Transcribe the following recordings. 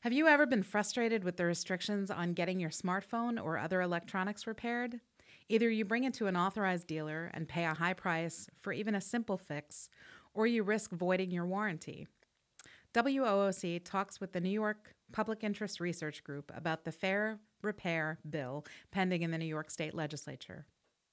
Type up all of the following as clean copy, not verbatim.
Have you ever been frustrated with the restrictions on getting your smartphone or other electronics repaired? Either you bring it to an authorized dealer and pay a high price for even a simple fix, or you risk voiding your warranty. WOOC talks with the New York Public Interest Research Group about the Fair Repair Bill pending in the New York State Legislature.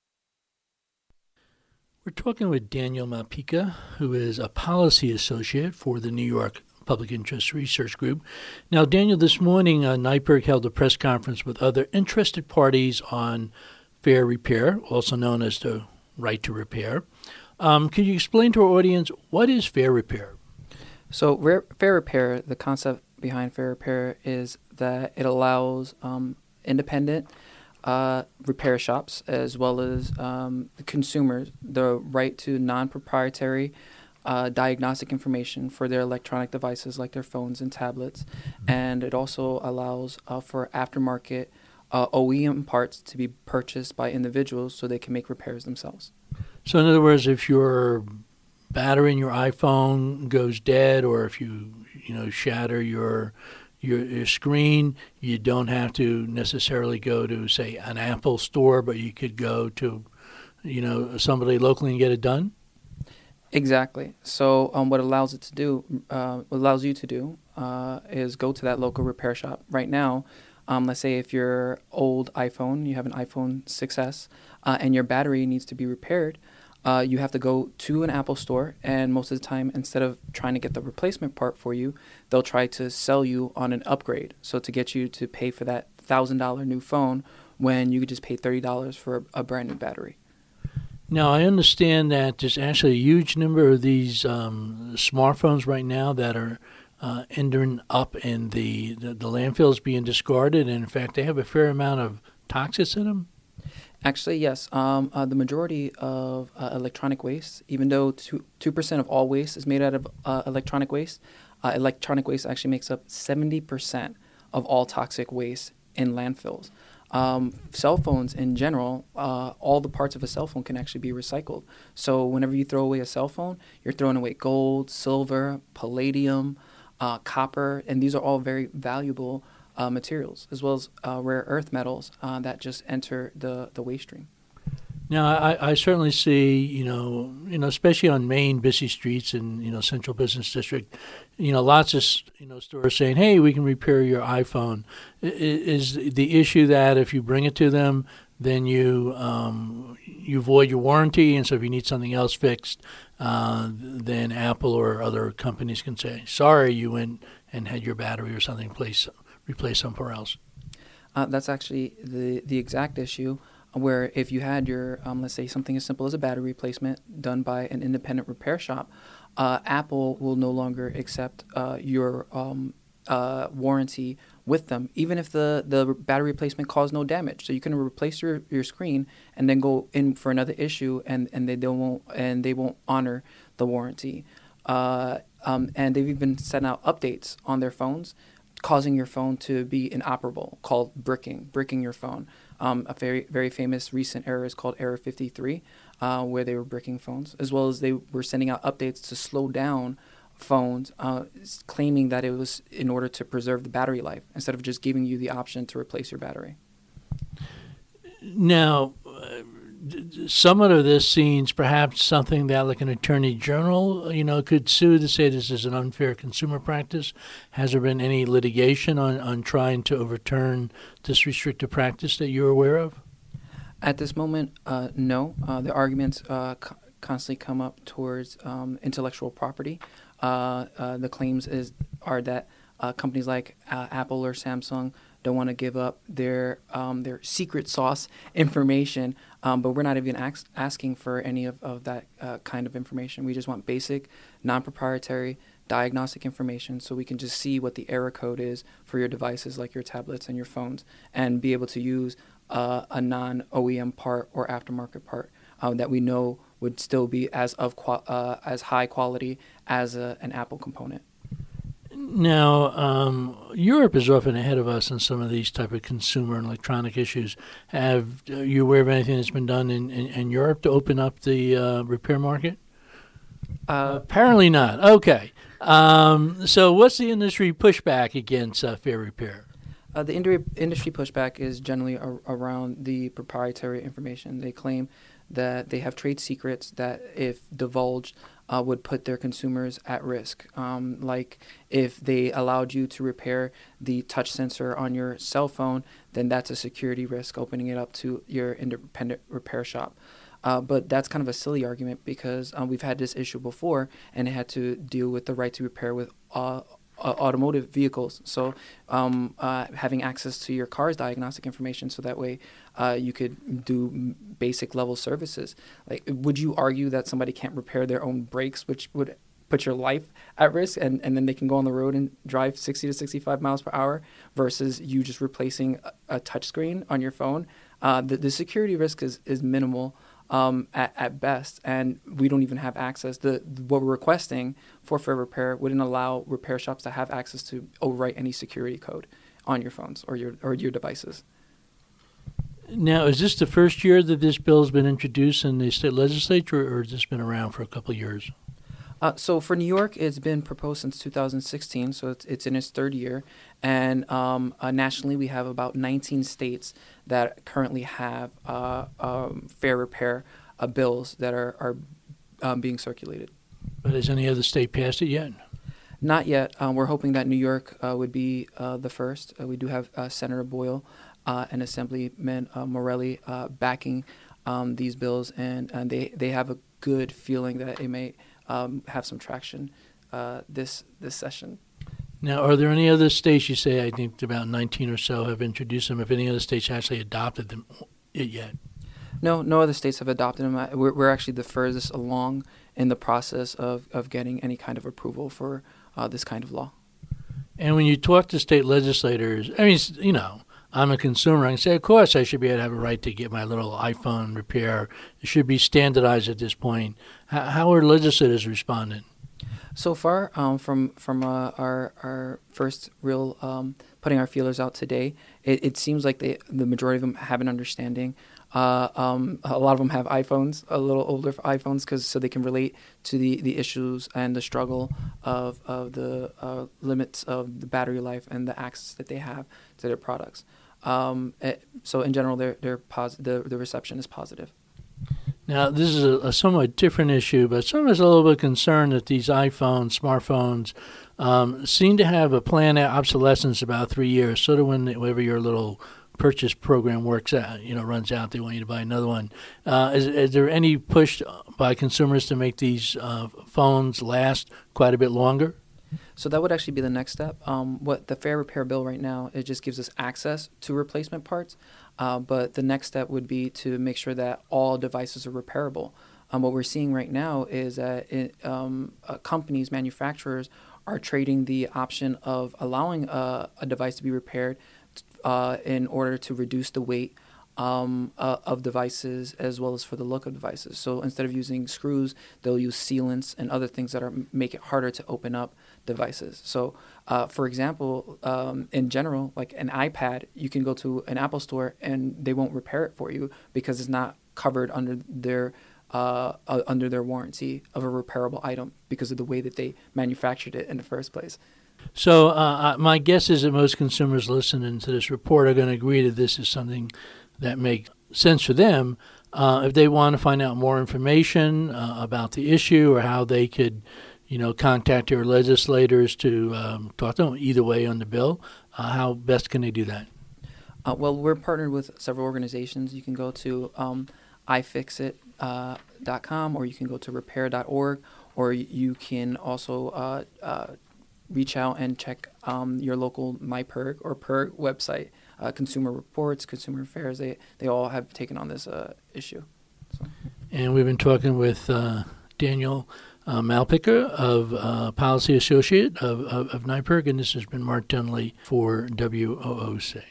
We're talking with Daniel Malpica, who is a policy associate for the New York Public Interest Research Group. Now, Daniel, this morning, NYPIRG held a press conference with other interested parties on fair repair, also known as the right to repair. Could you explain to our audience what is fair repair? So fair repair, the concept behind fair repair is that it allows independent repair shops as well as the consumers the right to non-proprietary diagnostic information for their electronic devices like their phones and tablets. And it also allows for aftermarket OEM parts to be purchased by individuals so they can make repairs themselves. So in other words, if your battery in your iPhone goes dead, or if you shatter your screen, you don't have to necessarily go to, say, an Apple store, but you could go to somebody locally and get it done? Exactly. So what allows you to do is go to that local repair shop. Right now, let's say if your old iPhone, you have an iPhone 6S, and your battery needs to be repaired, you have to go to an Apple store, and most of the time, instead of trying to get the replacement part for you, they'll try to sell you on an upgrade. So to get you to pay for that $1,000 new phone when you could just pay $30 for a brand new battery. Now, I understand that there's actually a huge number of these smartphones right now that are ending up in the landfills being discarded, and in fact, they have a fair amount of toxins in them. Actually, yes. The majority of electronic waste, even though 2% of all waste is made out of electronic waste actually makes up 70% of all toxic waste in landfills. Cell phones in general, all the parts of a cell phone can actually be recycled. So whenever you throw away a cell phone, you're throwing away gold, silver, palladium, copper, and these are all very valuable materials, as well as rare earth metals that just enter the waste stream. Now, I certainly see, especially on main busy streets in, central business district, lots of, stores saying, hey, we can repair your iPhone. Is the issue that if you bring it to them, then you void your warranty, and so if you need something else fixed, then Apple or other companies can say, sorry, you went and had your battery or something replaced somewhere else? That's actually the exact issue. Where if you had your, let's say something as simple as a battery replacement done by an independent repair shop, Apple will no longer accept your warranty with them, even if the battery replacement caused no damage. So you can replace your screen and then go in for another issue, and they won't honor the warranty. And they've even sent out updates on their phones, causing your phone to be inoperable, called bricking your phone. A very, very famous recent error is called Error 53, where they were bricking phones, as well as they were sending out updates to slow down phones, claiming that it was in order to preserve the battery life, instead of just giving you the option to replace your battery. Now, somewhat of this seems perhaps something that, like an attorney general, could sue to say this is an unfair consumer practice. Has there been any litigation on trying to overturn this restrictive practice that you're aware of? At this moment, no. The arguments constantly come up towards intellectual property. The claims are that companies like Apple or Samsung don't want to give up their secret sauce information, but we're not even asking for any of that kind of information. We just want basic, non-proprietary diagnostic information so we can just see what the error code is for your devices like your tablets and your phones, and be able to use a non-OEM part or aftermarket part that we know would still be as high quality as an Apple component. Now, Europe is often ahead of us in some of these type of consumer and electronic issues. Are you aware of anything that's been done in Europe to open up the repair market? Apparently not. Okay. So what's the industry pushback against fair repair? The industry pushback is generally around the proprietary information. They claim that they have trade secrets that, if divulged, would put their consumers at risk. Like if they allowed you to repair the touch sensor on your cell phone, then that's a security risk, opening it up to your independent repair shop. But that's kind of a silly argument because we've had this issue before, and it had to deal with the right to repair with automotive vehicles. So having access to your car's diagnostic information, so that way you could do basic level services. Like, would you argue that somebody can't repair their own brakes, which would put your life at risk, and then they can go on the road and drive 60 to 65 miles per hour versus you just replacing a touchscreen on your phone? The security risk is minimal. At best, and we don't even have access. What we're requesting for fair repair wouldn't allow repair shops to have access to overwrite any security code on your phones or your devices. Now, is this the first year that this bill has been introduced in the state legislature, or has this been around for a couple of years? So for New York, it's been proposed since 2016, so it's in its third year. And nationally, we have about 19 states that currently have fair repair bills that are being circulated. But has any other state passed it yet? Not yet. We're hoping that New York would be the first. We do have Senator Boyle and Assemblyman Morelli backing these bills, and they have a good feeling that it may have some traction this session. Now, are there any other states, you say, I think about 19 or so have introduced them, if any other states actually adopted them yet? No other states have adopted them. We're actually the furthest along in the process of getting any kind of approval for this kind of law. And when you talk to state legislators, I mean, you know, I'm a consumer. I can say, of course, I should be able to have a right to get my little iPhone repair. It should be standardized at this point. How are legislators responding? So far, from our first real putting our feelers out today, it seems like the majority of them have an understanding. A lot of them have iPhones, a little older iPhones, so they can relate to the issues and the struggle of the limits of the battery life and the access that they have to their products. So in general, the reception is positive. Now, this is a somewhat different issue, but some is a little bit concerned that these iPhones, smartphones, seem to have a planned obsolescence about 3 years, sort of whenever your little purchase program works out, runs out, they want you to buy another one. Is there any push by consumers to make these phones last quite a bit longer? So that would actually be the next step. What the Fair Repair Bill right now, it just gives us access to replacement parts. But the next step would be to make sure that all devices are repairable. What we're seeing right now is that companies, manufacturers, are trading the option of allowing a device to be repaired in order to reduce the weight of devices as well as for the look of devices. So instead of using screws, they'll use sealants and other things that make it harder to open up devices. So, for example, in general, like an iPad, you can go to an Apple store and they won't repair it for you because it's not covered under their warranty of a repairable item because of the way that they manufactured it in the first place. So my guess is that most consumers listening to this report are going to agree that this is something that makes sense for them. If they want to find out more information about the issue or how they could, contact your legislators to talk to them either way on the bill, how best can they do that? Well, we're partnered with several organizations. You can go to ifixit.com or you can go to repair.org, or you can also reach out and check your local MyPIRG or PIRG website. Consumer Reports, Consumer Affairs, they all have taken on this issue. So. And we've been talking with Daniel Malpica of Policy Associate of NYPIRG, and this has been Mark Dunley for WOOC.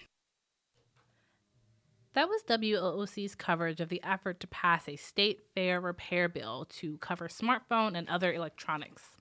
That was WOOC's coverage of the effort to pass a state fair repair bill to cover smartphone and other electronics.